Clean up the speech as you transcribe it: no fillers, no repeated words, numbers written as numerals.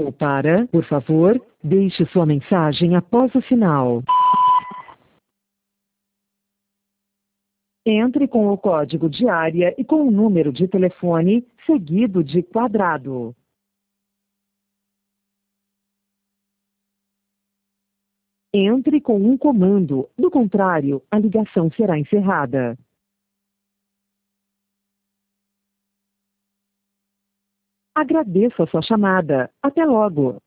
Ou para, por favor, deixe sua mensagem após o sinal. Entre com o código de área e com o número de telefone, seguido de quadrado. Entre com um comando, do contrário, a ligação será encerrada. Agradeço a sua chamada. Até logo.